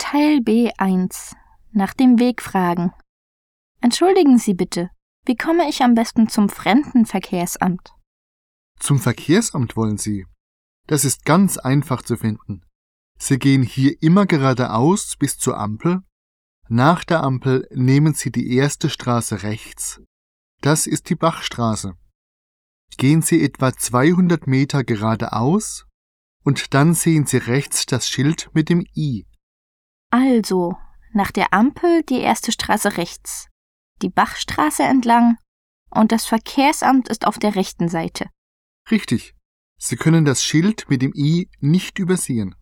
Teil B1. Nach dem Weg fragen. Entschuldigen Sie bitte, wie komme ich am besten zum Fremdenverkehrsamt? Zum Verkehrsamt wollen Sie? Das ist ganz einfach zu finden. Sie gehen hier immer geradeaus bis zur Ampel. Nach der Ampel nehmen Sie die erste Straße rechts. Das ist die Bachstraße. Gehen Sie etwa 200 Meter geradeaus und dann sehen Sie rechts das Schild mit dem I. Also, nach der Ampel die erste Straße rechts, die Bachstraße entlang und das Verkehrsamt ist auf der rechten Seite. Richtig. Sie können das Schild mit dem I nicht übersehen.